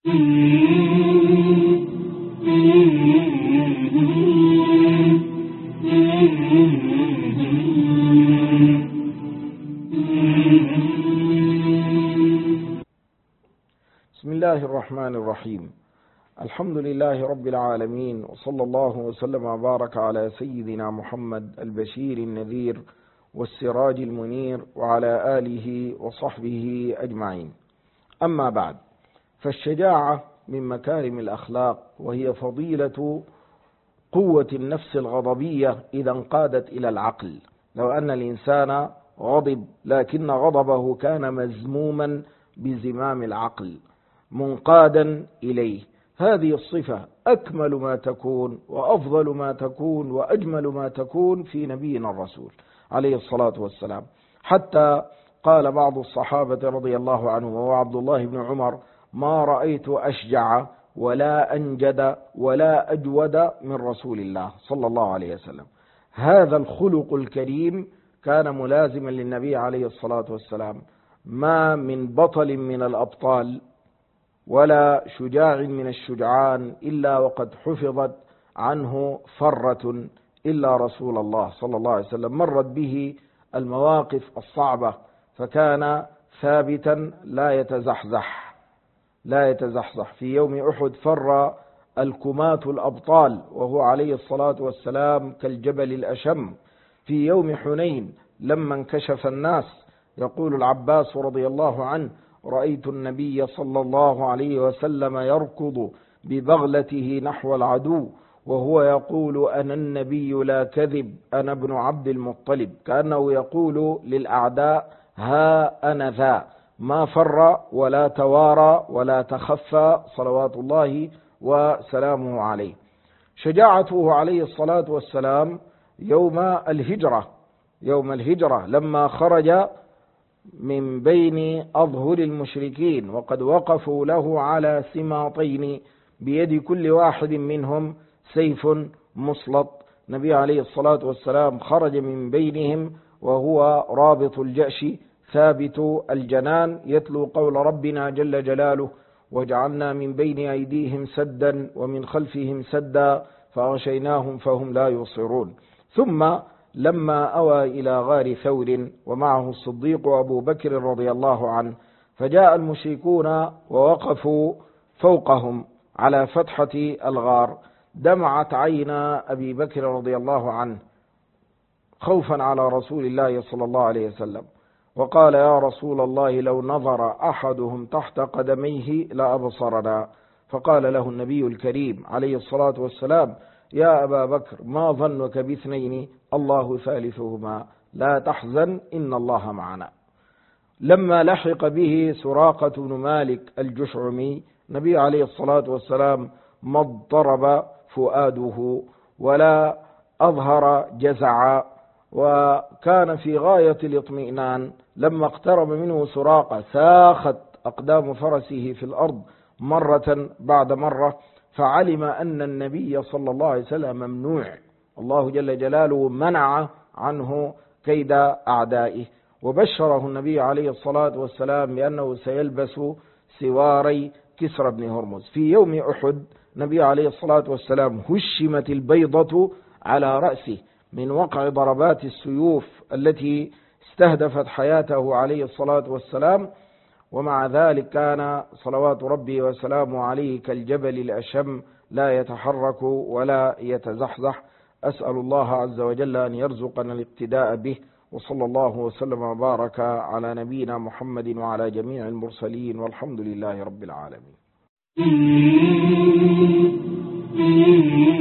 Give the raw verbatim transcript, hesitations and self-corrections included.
بسم الله الرحمن الرحيم. الحمد لله رب العالمين، وصلى الله وسلم وبارك على سيدنا محمد البشير النذير والسراج المنير وعلى آله وصحبه أجمعين. أما بعد، فالشجاعة من مكارم الأخلاق، وهي فضيلة قوة النفس الغضبية إذا انقادت إلى العقل. لو أن الإنسان غضب لكن غضبه كان مزموما بزمام العقل منقادا إليه، هذه الصفة أكمل ما تكون وأفضل ما تكون وأجمل ما تكون في نبينا الرسول عليه الصلاة والسلام. حتى قال بعض الصحابة رضي الله عنهم وهو عبد الله بن عمر: ما رأيت أشجع ولا أنجد ولا أجود من رسول الله صلى الله عليه وسلم. هذا الخلق الكريم كان ملازما للنبي عليه الصلاة والسلام. ما من بطل من الأبطال ولا شجاع من الشجعان إلا وقد حفظت عنه فرة إلا رسول الله صلى الله عليه وسلم. مرت به المواقف الصعبة فكان ثابتا لا يتزحزح لا يتزحزح. في يوم أحد فر الكماة الأبطال وهو عليه الصلاة والسلام كالجبل الأشم. في يوم حنين لما انكشف الناس يقول العباس رضي الله عنه: رأيت النبي صلى الله عليه وسلم يركض ببغلته نحو العدو وهو يقول: أنا النبي لا كذب، أنا ابن عبد المطلب. كأنه يقول للأعداء: ها أنا ذا، ما فر ولا توارى ولا تخفى صلوات الله وسلامه عليه. شجاعته عليه الصلاة والسلام يوم الهجرة يوم الهجرة لما خرج من بين أظهر المشركين وقد وقفوا له على سماطين بيد كل واحد منهم سيف مسلط. النبي عليه الصلاة والسلام خرج من بينهم وهو رابط الجأش ثابت الجنان يتلو قول ربنا جل جلاله: وجعلنا من بين أيديهم سدا ومن خلفهم سدا فغشيناهم فهم لا يبصرون. ثم لما أوى إلى غار ثور ومعه الصديق وأبو بكر رضي الله عنه، فجاء المشركون ووقفوا فوقهم على فتحة الغار، دمعت عينا أبي بكر رضي الله عنه خوفا على رسول الله صلى الله عليه وسلم، وقال: يا رسول الله، لو نظر أحدهم تحت قدميه لأبصرنا. فقال له النبي الكريم عليه الصلاة والسلام: يا أبا بكر، ما ظنك باثنين الله ثالثهما، لا تحزن إن الله معنا. لما لحق به سراقة بن مالك الجشعمي، النبي عليه الصلاة والسلام ما اضطرب فؤاده ولا أظهر جزعا، وكان في غاية الاطمئنان. لما اقترب منه سراقة ساخت أقدام فرسه في الأرض مرة بعد مرة، فعلم أن النبي صلى الله عليه وسلم ممنوع، الله جل جلاله منع عنه كيد أعدائه. وبشره النبي عليه الصلاة والسلام بأنه سيلبس سواري كسرى بن هرمز. في يوم أحد النبي عليه الصلاة والسلام هشمت البيضة على رأسه من وقع ضربات السيوف التي استهدفت حياته عليه الصلاة والسلام، ومع ذلك كان صلوات ربي وسلامه عليه كالجبل الأشم لا يتحرك ولا يتزحزح. أسأل الله عز وجل أن يرزقنا الاقتداء به، وصلى الله وسلم وبارك على نبينا محمد وعلى جميع المرسلين، والحمد لله رب العالمين.